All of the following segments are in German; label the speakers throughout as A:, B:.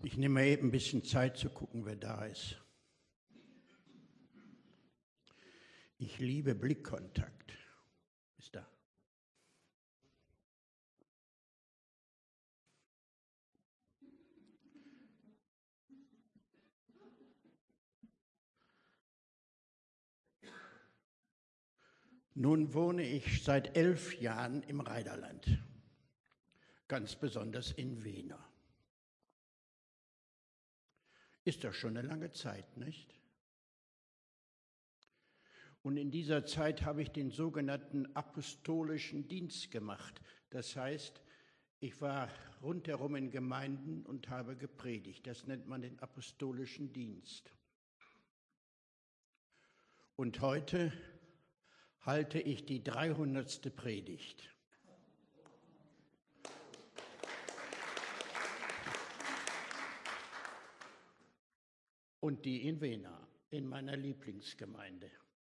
A: Ich nehme mir eben ein bisschen Zeit zu gucken, wer da ist. Ich liebe Blickkontakt. Ist da. Nun wohne ich seit 11 Jahren im Rheiderland, ganz besonders in Wehner. Ist doch schon eine lange Zeit, nicht? Und in dieser Zeit habe ich den sogenannten apostolischen Dienst gemacht. Das heißt, ich war rundherum in Gemeinden und habe gepredigt. Das nennt man den apostolischen Dienst. Und heute halte ich die 300. Predigt. Und die in Wehner, in meiner Lieblingsgemeinde.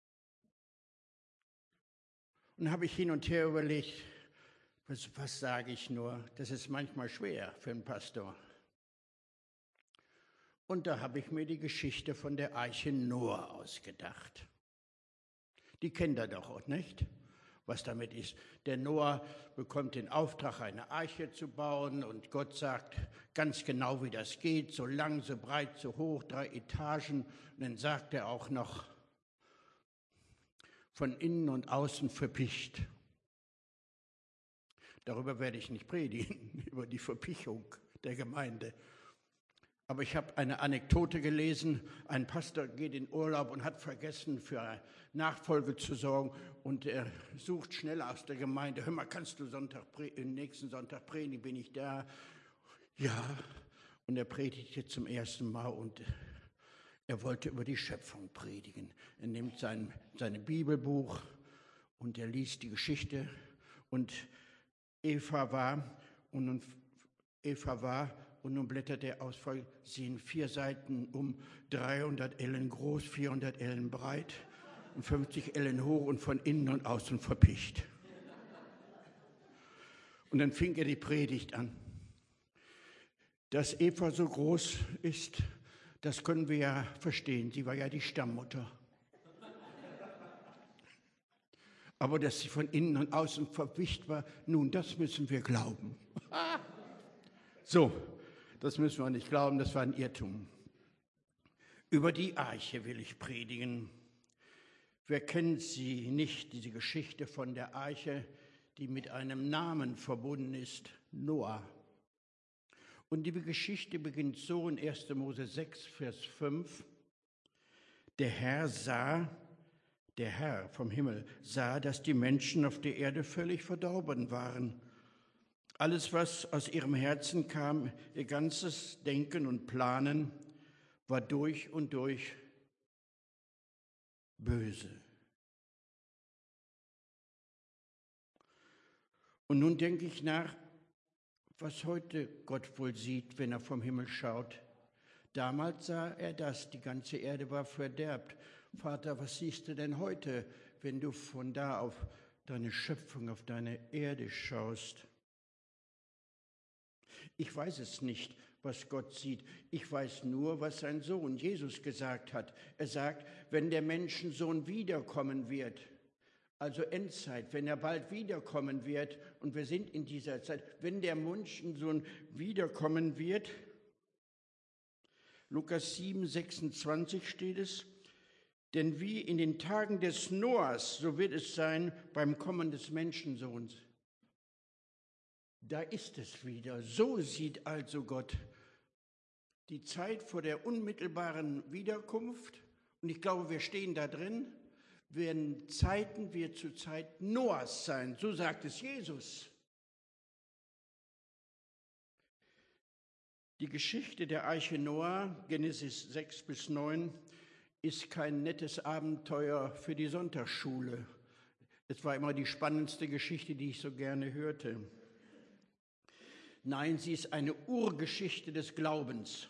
A: Und habe ich hin und her überlegt, was sage ich nur? Das ist manchmal schwer für einen Pastor. Und da habe ich mir die Geschichte von der Arche Noah ausgedacht. Die kennt ihr doch auch, nicht? Was damit ist. Der Noah bekommt den Auftrag, eine Arche zu bauen und Gott sagt ganz genau, wie das geht, so lang, so breit, so hoch, 3 Etagen. Und dann sagt er auch noch, von innen und außen verpicht. Darüber werde ich nicht predigen, über die Verpichung der Gemeinde. Aber ich habe eine Anekdote gelesen, ein Pastor geht in Urlaub und hat vergessen, für Nachfolge zu sorgen und er sucht schnell aus der Gemeinde, hör mal, kannst du nächsten Sonntag predigen, bin ich da? Ja, und er predigte zum ersten Mal und er wollte über die Schöpfung predigen. Er nimmt sein Bibelbuch und er liest die Geschichte und Eva war und nun blättert er aus, sehen 4 Seiten um 300 Ellen groß, 400 Ellen breit und 50 Ellen hoch und von innen und außen verpicht. Und dann fing er die Predigt an. Dass Eva so groß ist, das können wir ja verstehen. Sie war ja die Stammmutter. Aber dass sie von innen und außen verwicht war, nun, das müssen wir glauben. So, das müssen wir nicht glauben, das war ein Irrtum. Über die Arche will ich predigen. Wer kennt sie nicht, diese Geschichte von der Arche, die mit einem Namen verbunden ist, Noah. Und die Geschichte beginnt so in 1. Mose 6, Vers 5. Der Herr vom Himmel sah, dass die Menschen auf der Erde völlig verdorben waren. Alles, was aus ihrem Herzen kam, ihr ganzes Denken und Planen, war durch und durch böse. Und nun denke ich nach, was heute Gott wohl sieht, wenn er vom Himmel schaut. Damals sah er das, die ganze Erde war verderbt. Vater, was siehst du denn heute, wenn du von da auf deine Schöpfung, auf deine Erde schaust? Ich weiß es nicht, was Gott sieht. Ich weiß nur, was sein Sohn Jesus gesagt hat. Er sagt, wenn der Menschensohn wiederkommen wird, also Endzeit, wenn er bald wiederkommen wird, und wir sind in dieser Zeit, wenn der Menschensohn wiederkommen wird, Lukas 7, 26 steht es, denn wie in den Tagen des Noahs, so wird es sein beim Kommen des Menschensohns. Da ist es wieder. So sieht also Gott die Zeit vor der unmittelbaren Wiederkunft. Und ich glaube, wir stehen da drin, werden Zeiten wie zur Zeit Noahs sein. So sagt es Jesus. Die Geschichte der Arche Noah, Genesis 6 bis 9, ist kein nettes Abenteuer für die Sonntagsschule. Es war immer die spannendste Geschichte, die ich so gerne hörte. Nein, sie ist eine Urgeschichte des Glaubens.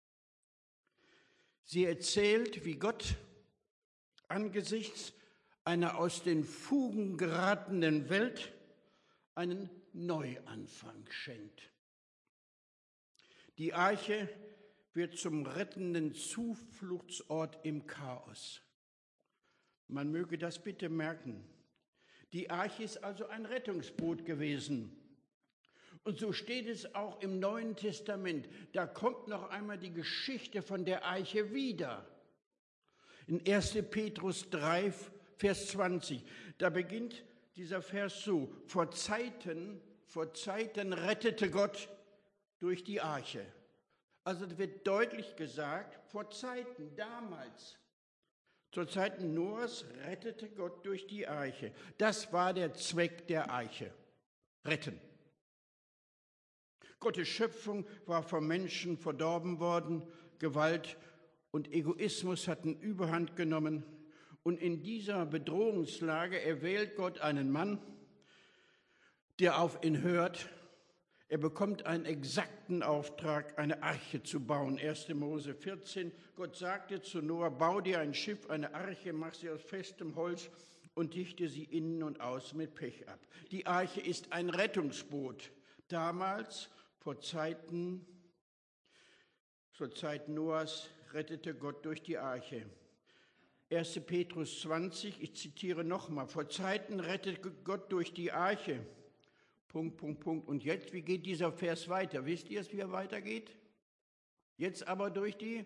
A: Sie erzählt, wie Gott angesichts einer aus den Fugen geratenen Welt einen Neuanfang schenkt. Die Arche wird zum rettenden Zufluchtsort im Chaos. Man möge das bitte merken. Die Arche ist also ein Rettungsboot gewesen. Und so steht es auch im Neuen Testament. Da kommt noch einmal die Geschichte von der Arche wieder. In 1. Petrus 3, Vers 20, da beginnt dieser Vers so: Vor Zeiten rettete Gott durch die Arche. Also es wird deutlich gesagt, vor Zeiten, damals, zur Zeiten Noahs rettete Gott durch die Arche. Das war der Zweck der Arche, retten. Gottes Schöpfung war vom Menschen verdorben worden, Gewalt und Egoismus hatten Überhand genommen. Und in dieser Bedrohungslage erwählt Gott einen Mann, der auf ihn hört. Er bekommt einen exakten Auftrag, eine Arche zu bauen. 1. Mose 14, Gott sagte zu Noah, bau dir ein Schiff, eine Arche, mach sie aus festem Holz und dichte sie innen und außen mit Pech ab. Die Arche ist ein Rettungsboot. Damals, zur Zeit Noahs, rettete Gott durch die Arche. 1. Petrus 20, ich zitiere nochmal, vor Zeiten rettete Gott durch die Arche. ... Und jetzt, wie geht dieser Vers weiter? Wisst ihr es, wie er weitergeht? Jetzt aber durch die?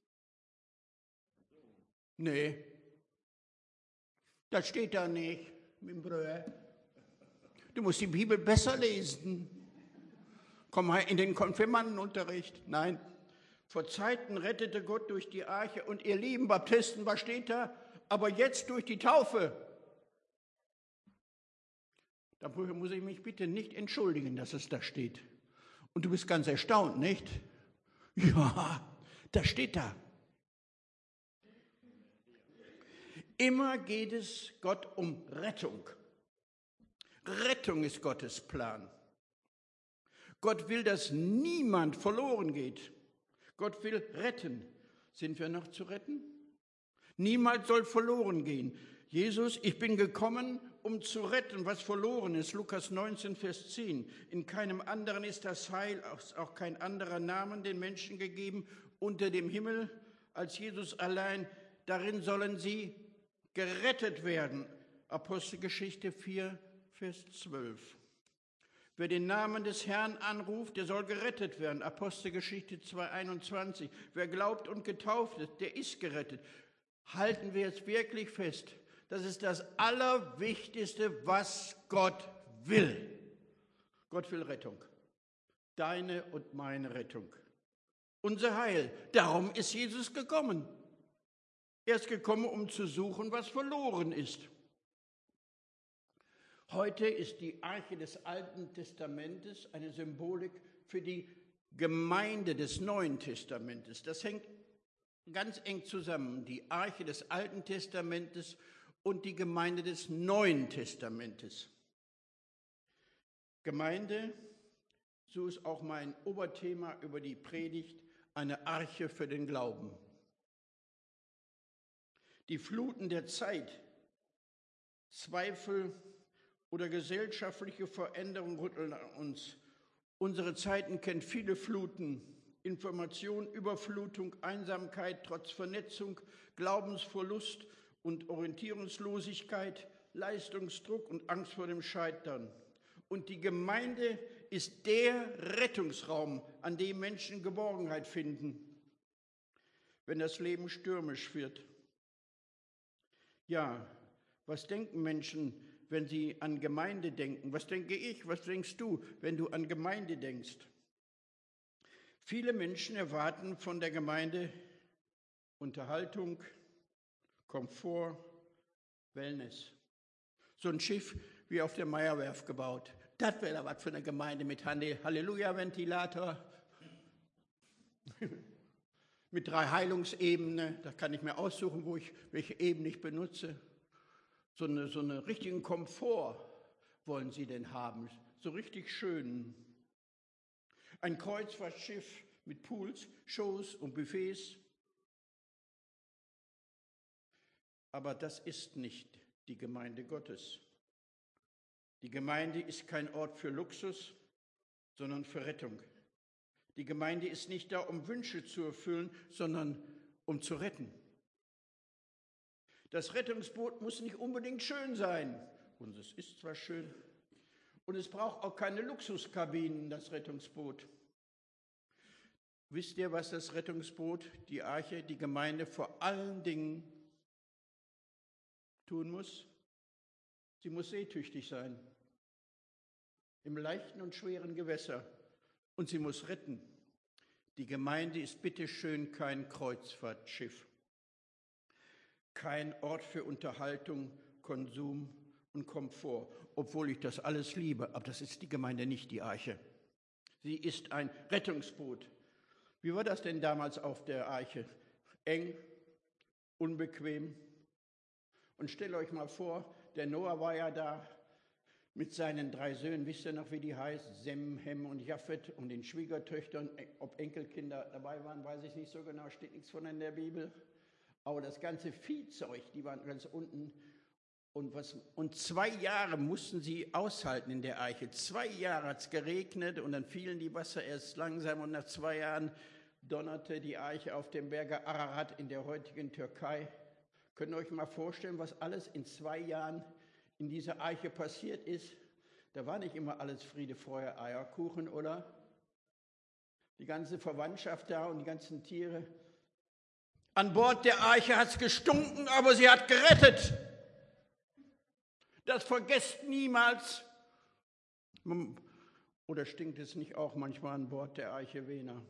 A: Nee, das steht da nicht, mein Bruder. Du musst die Bibel besser lesen. Komm mal in den Konfirmandenunterricht. Nein, vor Zeiten rettete Gott durch die Arche. Und ihr lieben Baptisten, was steht da? Aber jetzt durch die Taufe. Da muss ich mich bitte nicht entschuldigen, dass es da steht. Und du bist ganz erstaunt, nicht? Ja, das steht da. Immer geht es Gott um Rettung. Rettung ist Gottes Plan. Gott will, dass niemand verloren geht. Gott will retten. Sind wir noch zu retten? Niemand soll verloren gehen. Jesus, ich bin gekommen, um zu retten, was verloren ist. Lukas 19, Vers 10. In keinem anderen ist das Heil, auch kein anderer Namen den Menschen gegeben unter dem Himmel als Jesus allein. Darin sollen sie gerettet werden. Apostelgeschichte 4, Vers 12. Wer den Namen des Herrn anruft, der soll gerettet werden. Apostelgeschichte 2, 21. Wer glaubt und getauft ist, der ist gerettet. Halten wir es wirklich fest. Das ist das Allerwichtigste, was Gott will. Gott will Rettung. Deine und meine Rettung. Unser Heil. Darum ist Jesus gekommen. Er ist gekommen, um zu suchen, was verloren ist. Heute ist die Arche des Alten Testamentes eine Symbolik für die Gemeinde des Neuen Testamentes. Das hängt ganz eng zusammen. Die Arche des Alten Testamentes und die Gemeinde des Neuen Testamentes. Gemeinde, so ist auch mein Oberthema über die Predigt, eine Arche für den Glauben. Die Fluten der Zeit, Zweifel oder gesellschaftliche Veränderungen rütteln an uns. Unsere Zeiten kennen viele Fluten. Information, Überflutung, Einsamkeit, trotz Vernetzung, Glaubensverlust und Orientierungslosigkeit, Leistungsdruck und Angst vor dem Scheitern. Und die Gemeinde ist der Rettungsraum, an dem Menschen Geborgenheit finden, wenn das Leben stürmisch wird. Ja, was denken Menschen, wenn sie an Gemeinde denken? Was denke ich, was denkst du, wenn du an Gemeinde denkst? Viele Menschen erwarten von der Gemeinde Unterhaltung, Komfort, Wellness. So ein Schiff wie auf der Meierwerft gebaut. Das wäre da was für eine Gemeinde mit Halleluja-Ventilator, mit 3 Heilungsebenen. Da kann ich mir aussuchen, welche Ebene ich benutze. So einen richtigen Komfort wollen sie denn haben. So richtig schön. Ein Kreuzfahrtschiff mit Pools, Shows und Buffets. Aber das ist nicht die Gemeinde Gottes. Die Gemeinde ist kein Ort für Luxus, sondern für Rettung. Die Gemeinde ist nicht da, um Wünsche zu erfüllen, sondern um zu retten. Das Rettungsboot muss nicht unbedingt schön sein. Und es ist zwar schön. Und es braucht auch keine Luxuskabinen, das Rettungsboot. Wisst ihr, was das Rettungsboot, die Arche, die Gemeinde vor allen Dingen tun muss? Sie muss seetüchtig sein, im leichten und schweren Gewässer. Und sie muss retten. Die Gemeinde ist bitteschön kein Kreuzfahrtschiff, kein Ort für Unterhaltung, Konsum und Komfort, obwohl ich das alles liebe. Aber das ist die Gemeinde nicht, die Arche. Sie ist ein Rettungsboot. Wie war das denn damals auf der Arche? Eng, unbequem. Und stellt euch mal vor, der Noah war ja da mit seinen 3 Söhnen, wisst ihr noch, wie die heißen? Sem, Hem und Japhet und den Schwiegertöchtern. Ob Enkelkinder dabei waren, weiß ich nicht so genau, steht nichts von in der Bibel. Aber das ganze Viehzeug, die waren ganz unten. Und 2 Jahre mussten sie aushalten in der Arche. 2 Jahre hat es geregnet und dann fielen die Wasser erst langsam. Und nach 2 Jahren donnerte die Arche auf dem Berge Ararat in der heutigen Türkei. Könnt ihr euch mal vorstellen, was alles in 2 Jahren in dieser Arche passiert ist? Da war nicht immer alles Friede, Freude, Eierkuchen, oder? Die ganze Verwandtschaft da und die ganzen Tiere. An Bord der Arche hat es gestunken, aber sie hat gerettet. Das vergesst niemals. Oder stinkt es nicht auch manchmal an Bord der Arche Vena?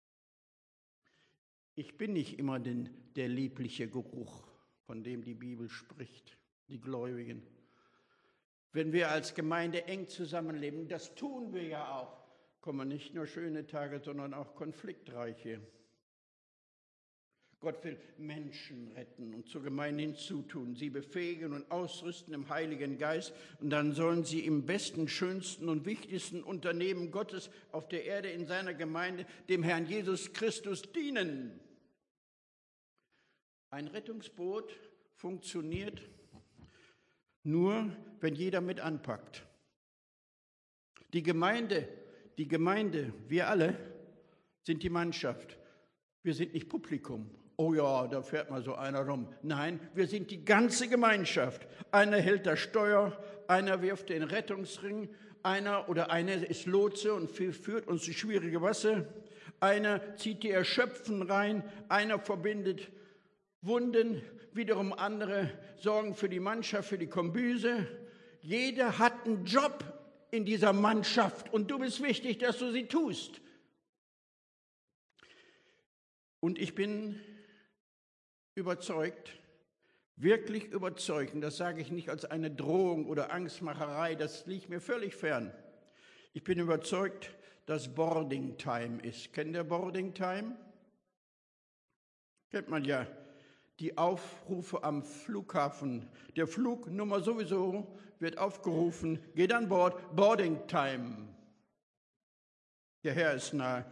A: Ich bin nicht immer der liebliche Geruch, von dem die Bibel spricht, die Gläubigen. Wenn wir als Gemeinde eng zusammenleben, das tun wir ja auch, kommen nicht nur schöne Tage, sondern auch konfliktreiche. Gott will Menschen retten und zur Gemeinde hinzutun, sie befähigen und ausrüsten im Heiligen Geist. Und dann sollen sie im besten, schönsten und wichtigsten Unternehmen Gottes auf der Erde in seiner Gemeinde, dem Herrn Jesus Christus, dienen. Ein Rettungsboot funktioniert nur, wenn jeder mit anpackt. Die Gemeinde, wir alle sind die Mannschaft. Wir sind nicht Publikum. Oh ja, da fährt mal so einer rum. Nein, wir sind die ganze Gemeinschaft. Einer hält das Steuer, einer wirft den Rettungsring, einer oder eine ist Lotse und führt uns durch schwierige Wasser. Einer zieht die Erschöpften rein, einer verbindet Wunden, wiederum andere sorgen für die Mannschaft, für die Kombüse. Jeder hat einen Job in dieser Mannschaft und du bist wichtig, dass du sie tust. Und ich bin überzeugt, wirklich überzeugt, und das sage ich nicht als eine Drohung oder Angstmacherei, das liegt mir völlig fern. Ich bin überzeugt, dass Boarding Time ist. Kennt ihr Boarding Time? Kennt man ja. Die Aufrufe am Flughafen. Der Flugnummer sowieso wird aufgerufen. Geht an Bord. Boarding Time. Der Herr ist nahe.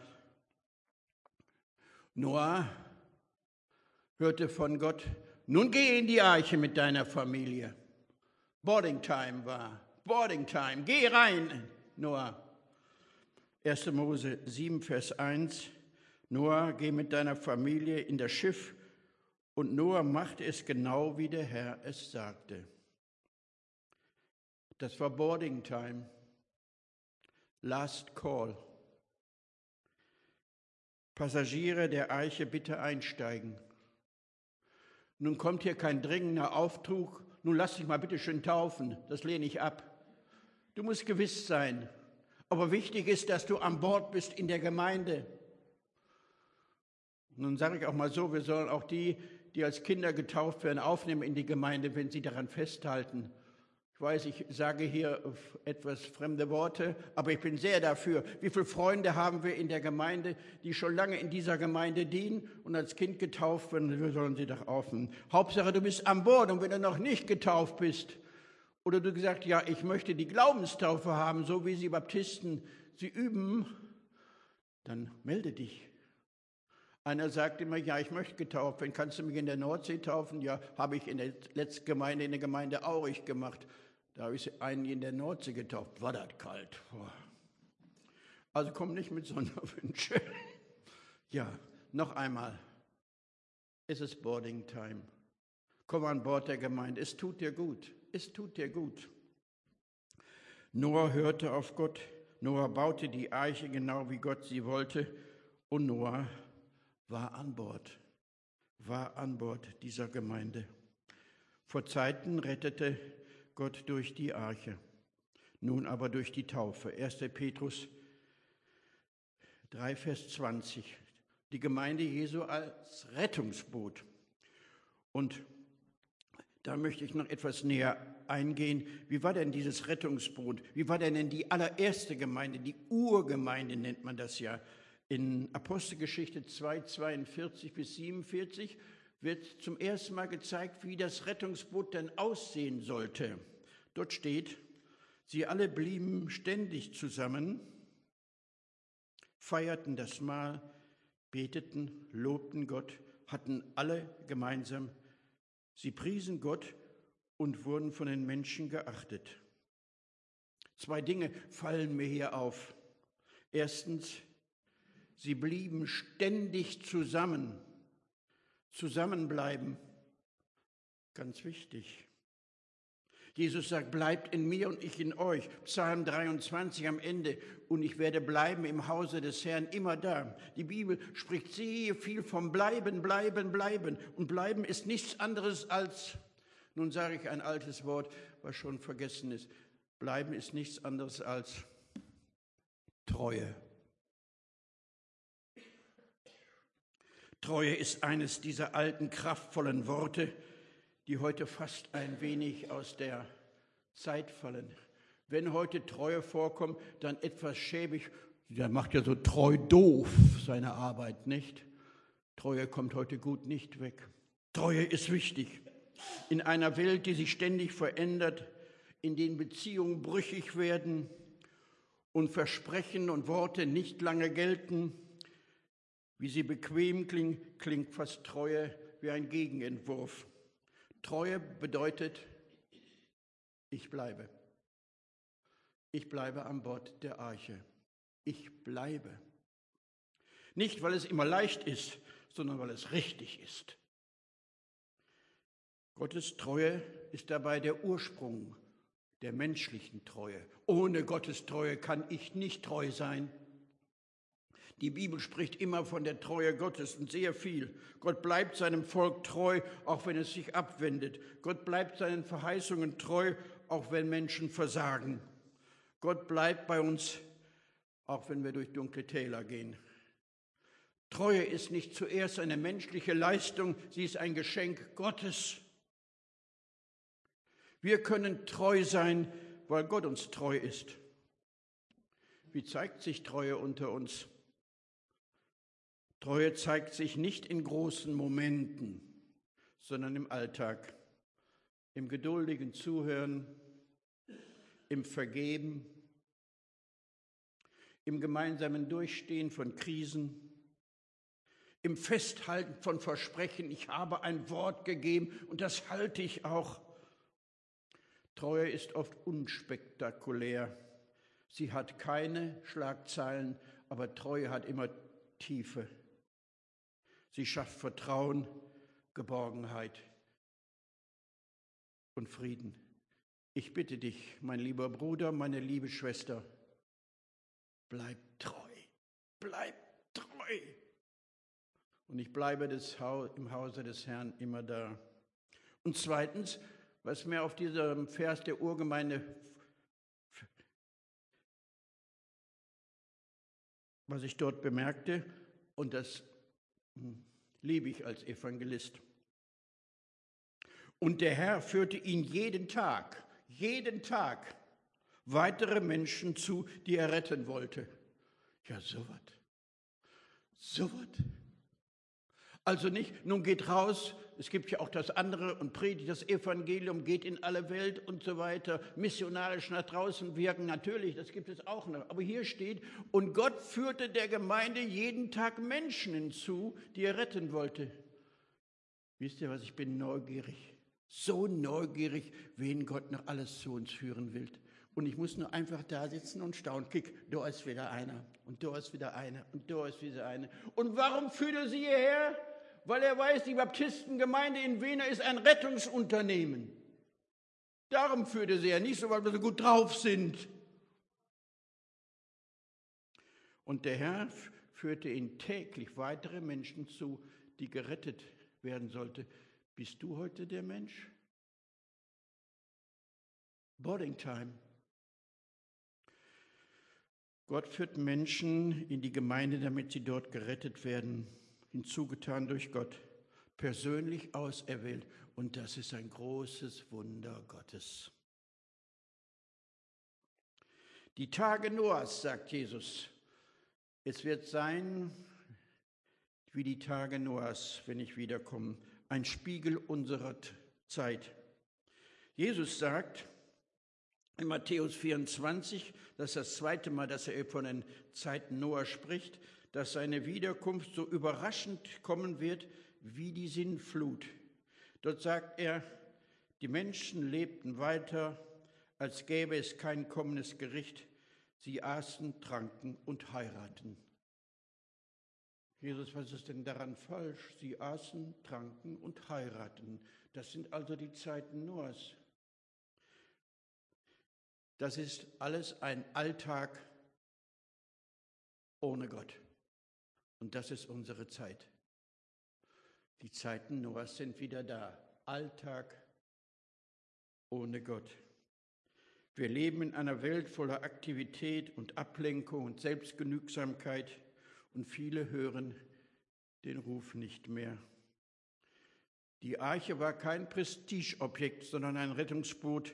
A: Noah hörte von Gott, nun geh in die Arche mit deiner Familie. Boarding Time war. Boarding Time. Geh rein, Noah. 1. Mose 7, Vers 1. Noah, geh mit deiner Familie in das Schiff. Und Noah machte es genau, wie der Herr es sagte. Das war Boarding Time. Last Call. Passagiere der Arche, bitte einsteigen. Nun kommt hier kein dringender Auftrag, nun lass dich mal bitte schön taufen, das lehne ich ab. Du musst gewiss sein, aber wichtig ist, dass du an Bord bist in der Gemeinde. Nun sage ich auch mal so, wir sollen auch die als Kinder getauft werden, aufnehmen in die Gemeinde, wenn sie daran festhalten. Ich weiß, ich sage hier etwas fremde Worte, aber ich bin sehr dafür. Wie viele Freunde haben wir in der Gemeinde, die schon lange in dieser Gemeinde dienen und als Kind getauft werden? Wir sollen sie doch aufnehmen. Hauptsache, du bist an Bord, und wenn du noch nicht getauft bist oder du gesagt, ja, ich möchte die Glaubenstaufe haben, so wie sie Baptisten sie üben, dann melde dich. Einer sagt immer, ja, ich möchte getauft werden, kannst du mich in der Nordsee taufen? Ja, habe ich in der letzten Gemeinde, in der Gemeinde Aurich gemacht. Da habe ich einen in der Nordsee getauft. War das kalt. Also komm nicht mit Sonderwünsche. Ja, noch einmal. Es ist Boarding Time. Komm an Bord der Gemeinde. Es tut dir gut. Es tut dir gut. Noah hörte auf Gott. Noah baute die Arche genau wie Gott sie wollte. Und Noah war an Bord dieser Gemeinde. Vor Zeiten rettete Gott durch die Arche, nun aber durch die Taufe. 1. Petrus 3, Vers 20. Die Gemeinde Jesu als Rettungsboot. Und da möchte ich noch etwas näher eingehen. Wie war denn dieses Rettungsboot? Wie war denn die allererste Gemeinde, die Urgemeinde nennt man das ja? In Apostelgeschichte 2, 42 bis 47 wird zum ersten Mal gezeigt, wie das Rettungsboot denn aussehen sollte. Dort steht, sie alle blieben ständig zusammen, feierten das Mahl, beteten, lobten Gott, hatten alle gemeinsam. Sie priesen Gott und wurden von den Menschen geachtet. 2 Dinge fallen mir hier auf. Erstens, sie blieben ständig zusammen. Zusammenbleiben, ganz wichtig. Jesus sagt, bleibt in mir und ich in euch. Psalm 23 am Ende. Und ich werde bleiben im Hause des Herrn, immer da. Die Bibel spricht sehr viel vom Bleiben, Bleiben, Bleiben. Und Bleiben ist nichts anderes als, nun sage ich ein altes Wort, was schon vergessen ist. Bleiben ist nichts anderes als Treue. Treue ist eines dieser alten, kraftvollen Worte, die heute fast ein wenig aus der Zeit fallen. Wenn heute Treue vorkommt, dann etwas schäbig. Der macht ja so treu doof seine Arbeit, nicht? Treue kommt heute gut nicht weg. Treue ist wichtig. In einer Welt, die sich ständig verändert, in denen Beziehungen brüchig werden und Versprechen und Worte nicht lange gelten, wie sie bequem klingen, klingt fast Treue wie ein Gegenentwurf. Treue bedeutet, ich bleibe. Ich bleibe an Bord der Arche. Ich bleibe. Nicht, weil es immer leicht ist, sondern weil es richtig ist. Gottes Treue ist dabei der Ursprung der menschlichen Treue. Ohne Gottes Treue kann ich nicht treu sein. Die Bibel spricht immer von der Treue Gottes und sehr viel. Gott bleibt seinem Volk treu, auch wenn es sich abwendet. Gott bleibt seinen Verheißungen treu, auch wenn Menschen versagen. Gott bleibt bei uns, auch wenn wir durch dunkle Täler gehen. Treue ist nicht zuerst eine menschliche Leistung, sie ist ein Geschenk Gottes. Wir können treu sein, weil Gott uns treu ist. Wie zeigt sich Treue unter uns? Treue zeigt sich nicht in großen Momenten, sondern im Alltag, im geduldigen Zuhören, im Vergeben, im gemeinsamen Durchstehen von Krisen, im Festhalten von Versprechen. Ich habe ein Wort gegeben und das halte ich auch. Treue ist oft unspektakulär. Sie hat keine Schlagzeilen, aber Treue hat immer Tiefe. Sie schafft Vertrauen, Geborgenheit und Frieden. Ich bitte dich, mein lieber Bruder, meine liebe Schwester, bleib treu, bleib treu. Und ich bleibe im Hause des Herrn immer da. Und zweitens, was mir auf diesem Vers der Urgemeinde, was ich dort bemerkte, und das liebe ich als Evangelist. Und der Herr führte ihn jeden Tag weitere Menschen zu, die er retten wollte. Ja, so was. Also nicht, nun geht raus, es gibt ja auch das andere und predigt das Evangelium, geht in alle Welt und so weiter, missionarisch nach draußen wirken, natürlich, das gibt es auch noch. Aber hier steht, und Gott führte der Gemeinde jeden Tag Menschen hinzu, die er retten wollte. Wisst ihr was, ich bin neugierig, so neugierig, wen Gott noch alles zu uns führen will. Und ich muss nur einfach da sitzen und staunen. Kick, da ist wieder einer und da ist wieder einer und da ist wieder einer. Und warum führt er sie hierher? Weil er weiß, die Baptistengemeinde in Wena ist ein Rettungsunternehmen. Darum führt er sie ja nicht so, weil wir so gut drauf sind. Und der Herr führte ihn täglich weitere Menschen zu, die gerettet werden sollten. Bist du heute der Mensch? Boarding time. Gott führt Menschen in die Gemeinde, damit sie dort gerettet werden, hinzugetan durch Gott, persönlich auserwählt. Und das ist ein großes Wunder Gottes. Die Tage Noahs, sagt Jesus, es wird sein wie die Tage Noahs, wenn ich wiederkomme, ein Spiegel unserer Zeit. Jesus sagt in Matthäus 24, das ist das zweite Mal, dass er von den Zeiten Noah spricht, dass seine Wiederkunft so überraschend kommen wird wie die Sintflut. Dort sagt er, die Menschen lebten weiter, als gäbe es kein kommendes Gericht. Sie aßen, tranken und heiraten. Jesus, was ist denn daran falsch? Sie aßen, tranken und heiraten. Das sind also die Zeiten Noahs. Das ist alles ein Alltag ohne Gott. Und das ist unsere Zeit. Die Zeiten Noahs sind wieder da. Alltag ohne Gott. Wir leben in einer Welt voller Aktivität und Ablenkung und Selbstgenügsamkeit und viele hören den Ruf nicht mehr. Die Arche war kein Prestigeobjekt, sondern ein Rettungsboot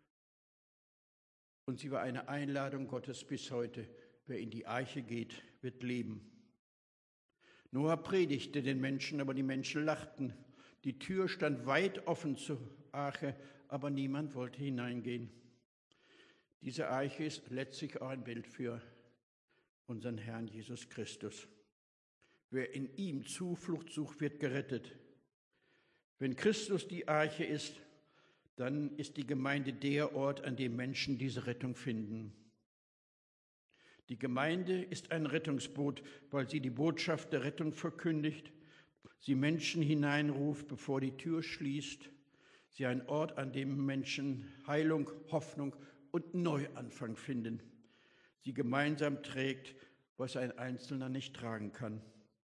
A: und sie war eine Einladung Gottes bis heute. Wer in die Arche geht, wird leben. Noah predigte den Menschen, aber die Menschen lachten. Die Tür stand weit offen zur Arche, aber niemand wollte hineingehen. Diese Arche ist letztlich auch ein Bild für unseren Herrn Jesus Christus. Wer in ihm Zuflucht sucht, wird gerettet. Wenn Christus die Arche ist, dann ist die Gemeinde der Ort, an dem Menschen diese Rettung finden. Die Gemeinde ist ein Rettungsboot, weil sie die Botschaft der Rettung verkündigt, sie Menschen hineinruft, bevor die Tür schließt, sie ein Ort, an dem Menschen Heilung, Hoffnung und Neuanfang finden. Sie gemeinsam trägt, was ein Einzelner nicht tragen kann.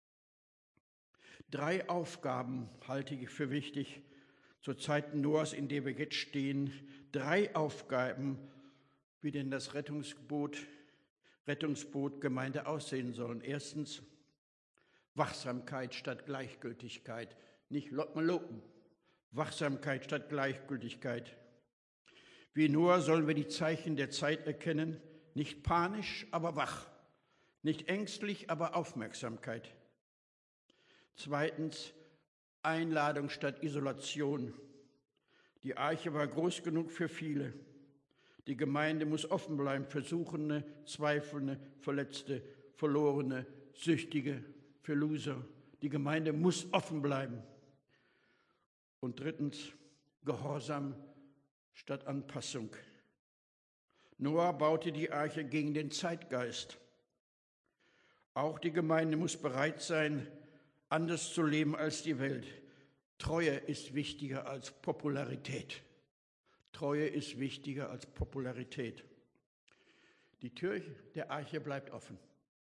A: 3 Aufgaben halte ich für wichtig zur Zeit Noahs, in der wir jetzt stehen. 3 Aufgaben, wie denn das Rettungsboot Gemeinde aussehen sollen. Erstens, Wachsamkeit statt Gleichgültigkeit. Nicht loppen. Wachsamkeit statt Gleichgültigkeit. Wie Noah sollen wir die Zeichen der Zeit erkennen, nicht panisch, aber wach, nicht ängstlich, aber Aufmerksamkeit. Zweitens, Einladung statt Isolation. Die Arche war groß genug für viele. Die Gemeinde muss offen bleiben für Suchende, Zweifelnde, Verletzte, Verlorene, Süchtige, für Loser. Die Gemeinde muss offen bleiben. Und drittens, Gehorsam statt Anpassung. Noah baute die Arche gegen den Zeitgeist. Auch die Gemeinde muss bereit sein, anders zu leben als die Welt. Treue ist wichtiger als Popularität. Treue ist wichtiger als Popularität. Die Tür der Arche bleibt offen,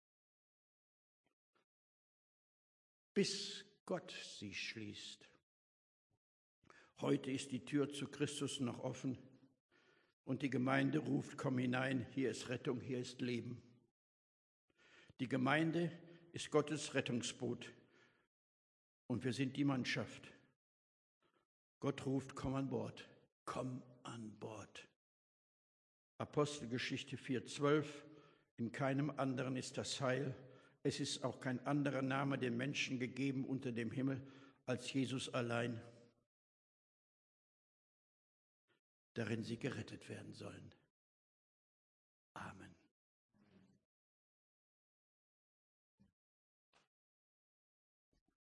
A: bis Gott sie schließt. Heute ist die Tür zu Christus noch offen und die Gemeinde ruft, komm hinein, hier ist Rettung, hier ist Leben. Die Gemeinde ist Gottes Rettungsboot und wir sind die Mannschaft. Gott ruft, komm an Bord, komm an Bord. Apostelgeschichte 4,12, in keinem anderen ist das Heil. Es ist auch kein anderer Name den Menschen gegeben unter dem Himmel als Jesus allein, darin sie gerettet werden sollen. Amen.